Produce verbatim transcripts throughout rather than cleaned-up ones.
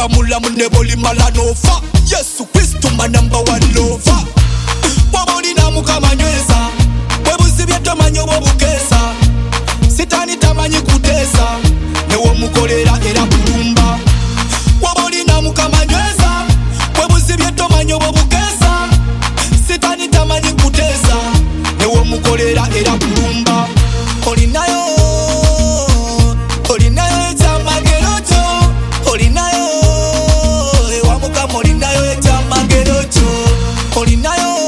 Tamula muneboli malanofa. Yesu Kristo my number one lover. Waboli na mukamanyweza. Webuzi byeto manyo bobukesa. Sitani tamanyi kutesa. Newo mukolera era kulumba. Waboli na mukamanyweza. Webuzi byeto manyo bobukesa. Sitani tamanyi kutesa. Newo mukolera era kulumba. Olinayo Olinayo etamagerocho. Olinayo Ewamuka molinayo etamagerocho. Olinayo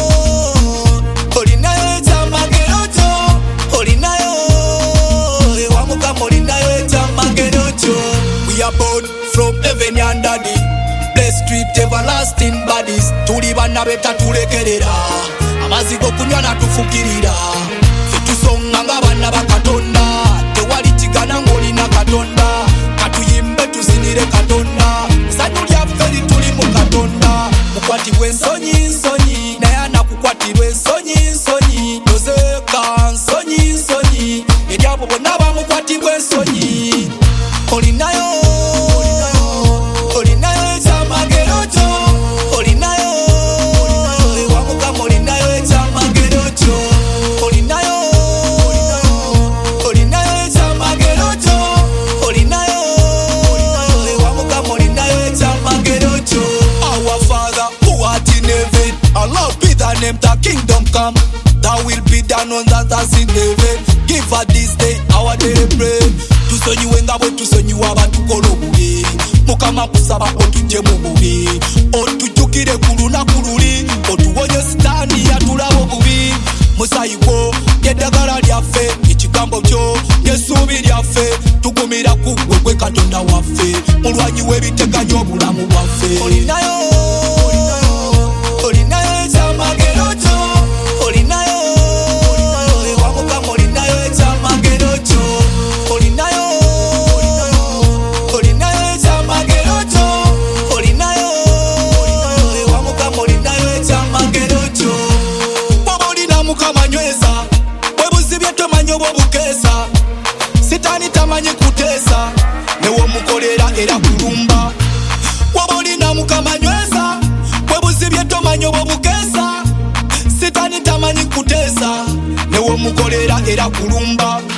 Olinayo etamagerocho. Olinayo Ewamuka molinayo etamagerocho. We are born from heaven and daddy. Blessed with everlasting bodies. Tuli bana beta tulekerera. Amazigo kunywa na tufukirira. Fetusonga nga bana bakatonda. Tewali kigana ngolina katonda. Katuyimbe tuzinire katonda. Sanyu lyaffe lituli mu katonda. Mukwatibwe ensonyi nsonyi. Naye anakukwatirwa ensonyi nsonyi. Tozeka nsonyi nsonyi. Eri abo bonna bamukwatibwa ensonyi. Olinayo Olinayo ekyamagerocho. Olinayo Ewamuka molinayo ekyamagerocho. Olinayo Olinayo ekyamagerocho. Olinayo Ewamuka molinayo ekyamagerocho. Our Father who art in heaven, hallowed be thy name, thy kingdom come. Thy will be done on earth as in heaven. Give us this day our daily bread. Tusonyiwe nga bwe tusonyiwa abatukola obubi. Mukama kusaba otujje mu bubi. Otujjukire ku lunaku luli. Otuwonye sitaani yatulaba obubi. Musayiko yeddagala lyaffe. Ekigambo kyo n'essuubi lyaffe. Tugumira ku ggwe gwe Katonda waffe. Mulwanyi w'ebiteganya obulamu bwaffe. Olinayo Olinayo ekyamagerocho. Olinayo Ewamuka molinayo ekyamagerocho. Olinayo Olinayo ekyamagerocho. Olinayo Ewamuka molinayo ekyamagerocho. Bw'oba olina mukamanyweza. Webuzi byeto manyo bobukesa. Sitani tamanyi kutesa. Newo mukolera era kulumba. Bw'oba olina mukamanyweza. Webuzi byeto manyo bobukesa. Sitani tamanyi kutesa. Newo mukolera era kulumba.